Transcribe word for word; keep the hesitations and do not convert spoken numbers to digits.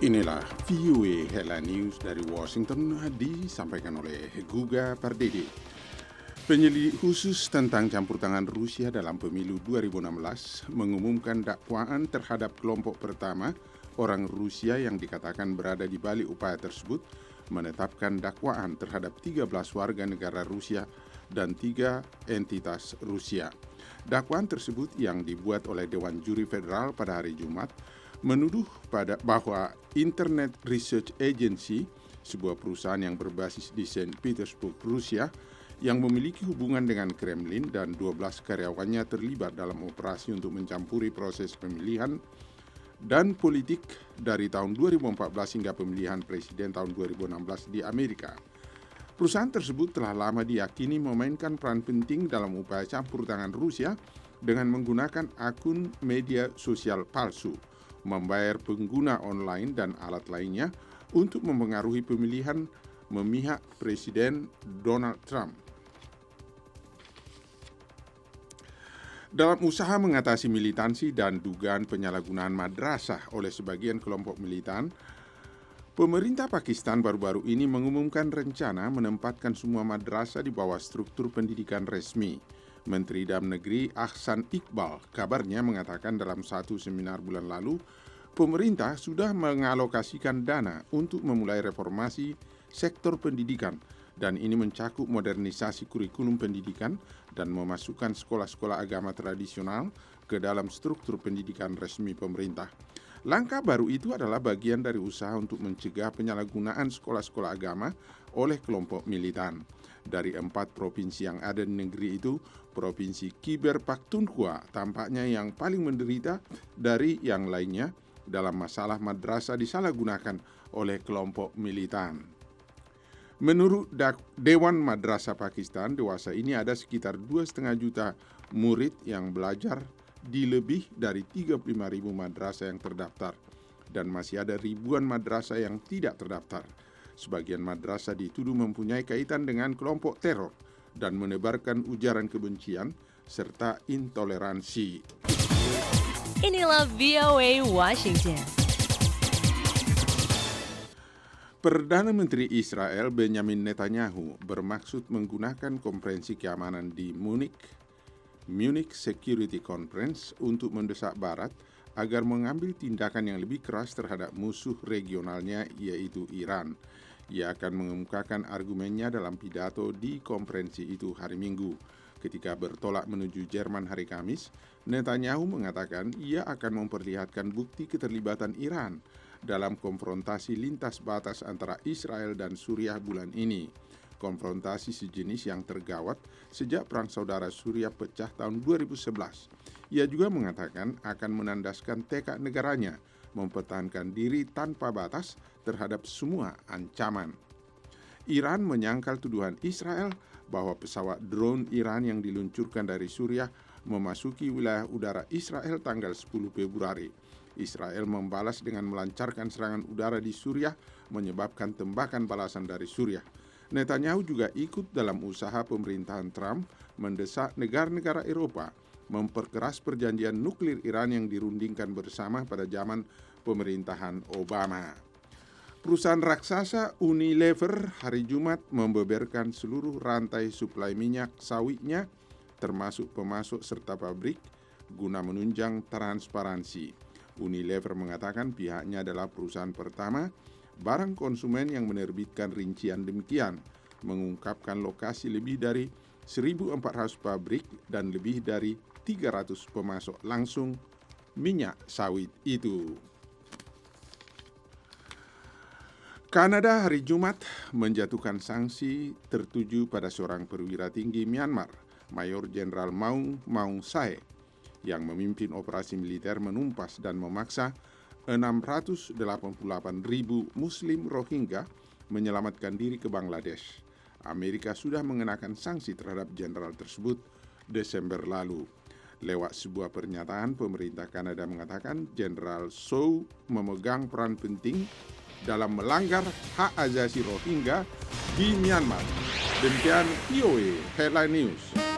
Inilah V O A Headline News dari Washington disampaikan oleh Guga Pardede. Penyelidik khusus tentang campur tangan Rusia dalam pemilu dua ribu enam belas mengumumkan dakwaan terhadap kelompok pertama orang Rusia yang dikatakan berada di balik upaya tersebut, menetapkan dakwaan terhadap tiga belas warga negara Rusia dan tiga entitas Rusia. Dakwaan tersebut yang dibuat oleh Dewan Juri Federal pada hari Jumat menuduh pada bahwa Internet Research Agency, sebuah perusahaan yang berbasis di Saint Petersburg, Rusia, yang memiliki hubungan dengan Kremlin dan dua belas karyawannya terlibat dalam operasi untuk mencampuri proses pemilihan dan politik dari tahun dua ribu empat belas hingga pemilihan presiden tahun dua ribu enam belas di Amerika. Perusahaan tersebut telah lama diyakini memainkan peran penting dalam upaya campur tangan Rusia dengan menggunakan akun media sosial palsu, membayar pengguna online dan alat lainnya untuk mempengaruhi pemilihan memihak Presiden Donald Trump. Dalam usaha mengatasi militansi dan dugaan penyalahgunaan madrasah oleh sebagian kelompok militan, pemerintah Pakistan baru-baru ini mengumumkan rencana menempatkan semua madrasah di bawah struktur pendidikan resmi. Menteri Dalam Negeri Ahsan Iqbal kabarnya mengatakan dalam satu seminar bulan lalu, pemerintah sudah mengalokasikan dana untuk memulai reformasi sektor pendidikan, dan ini mencakup modernisasi kurikulum pendidikan dan memasukkan sekolah-sekolah agama tradisional ke dalam struktur pendidikan resmi pemerintah. Langkah baru itu adalah bagian dari usaha untuk mencegah penyalahgunaan sekolah-sekolah agama oleh kelompok militan. Dari empat provinsi yang ada di negeri itu, Provinsi Khyber Pakhtunkhwa tampaknya yang paling menderita dari yang lainnya dalam masalah madrasah disalahgunakan oleh kelompok militan. Menurut Dewan Madrasah Pakistan, dewasa ini ada sekitar dua koma lima juta murid yang belajar di lebih dari tiga puluh lima ribu madrasah yang terdaftar, dan masih ada ribuan madrasah yang tidak terdaftar. Sebagian madrasah dituduh mempunyai kaitan dengan kelompok teror dan menebarkan ujaran kebencian serta intoleransi. Inilah V O A Washington. Perdana Menteri Israel Benjamin Netanyahu bermaksud menggunakan konferensi keamanan di Munich, Munich Security Conference untuk mendesak Barat agar mengambil tindakan yang lebih keras terhadap musuh regionalnya, yaitu Iran. Ia akan mengemukakan argumennya dalam pidato di konferensi itu hari Minggu. Ketika bertolak menuju Jerman hari Kamis, Netanyahu mengatakan ia akan memperlihatkan bukti keterlibatan Iran dalam konfrontasi lintas batas antara Israel dan Suriah bulan ini. Konfrontasi sejenis yang tergawat sejak Perang Saudara Suriah pecah tahun dua ribu sebelas. Ia juga mengatakan akan menandaskan tekad negaranya mempertahankan diri tanpa batas terhadap semua ancaman. Iran menyangkal tuduhan Israel bahwa pesawat drone Iran yang diluncurkan dari Suriah memasuki wilayah udara Israel tanggal sepuluh Februari. Israel membalas dengan melancarkan serangan udara di Suriah, menyebabkan tembakan balasan dari Suriah. Netanyahu juga ikut dalam usaha pemerintahan Trump mendesak negara-negara Eropa memperkeras perjanjian nuklir Iran yang dirundingkan bersama pada zaman pemerintahan Obama. Perusahaan raksasa Unilever hari Jumat membeberkan seluruh rantai suplai minyak sawitnya, termasuk pemasok serta pabrik, guna menunjang transparansi. Unilever mengatakan pihaknya adalah perusahaan pertama barang konsumen yang menerbitkan rincian demikian, mengungkapkan lokasi lebih dari seribu empat ratus pabrik dan lebih dari tiga ratus pemasok langsung minyak sawit itu. Kanada hari Jumat menjatuhkan sanksi tertuju pada seorang perwira tinggi Myanmar, Mayor Jenderal Maung Maung Sae, yang memimpin operasi militer menumpas dan memaksa enam ratus delapan puluh delapan ribu Muslim Rohingya menyelamatkan diri ke Bangladesh. Amerika sudah mengenakan sanksi terhadap jenderal tersebut Desember lalu. Lewat sebuah pernyataan, pemerintah Kanada mengatakan Jenderal Sow memegang peran penting dalam melanggar hak asasi Rohingya di Myanmar. Demikian V O A Headline News.